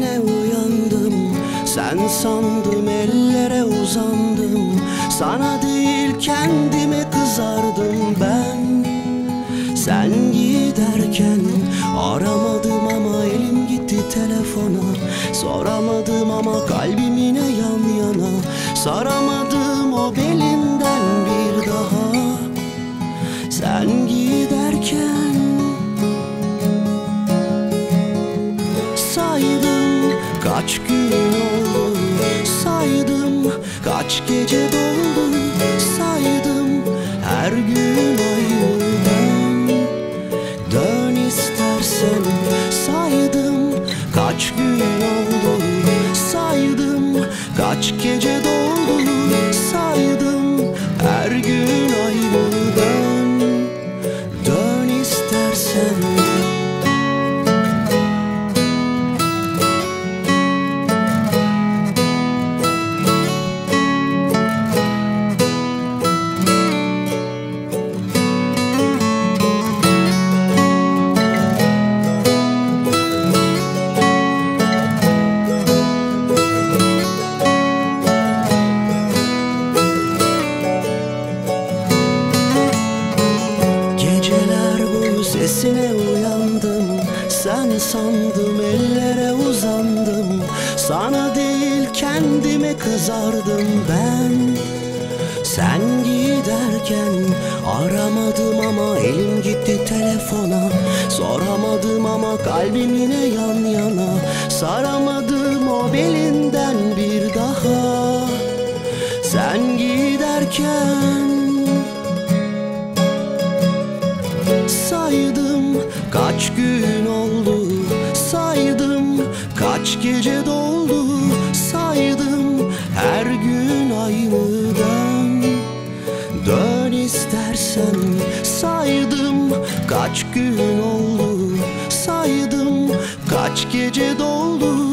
sesine uyandım. Sen sandım, ellere uzandım. Sana değil kendime kızardım ben. Sen giderken aramadım ama elim gitti telefona. Soramadım ama kalbim yine yan yana. Saramadım o belinden bir daha. Sen giderken saydım kaç gün oldu, saydım kaç gece doldu, saydım her gün aynı ben. Dön istersen, saydım kaç gün oldu, saydım kaç gece doldu, saydım her gün aynı ben. Dön istersen. Sesine uyandım, sen sandım, ellere uzandım. Sana değil kendime kızardım ben. Sen giderken aramadım ama elim gitti telefona. Soramadım ama kalbim yine yan yana. Saramadım o belinden bir daha. Sen giderken saydım kaç gün oldu, saydım kaç gece doldu, saydım her gün aynı ben. Dön istersen, saydım kaç gün oldu, saydım kaç gece doldu,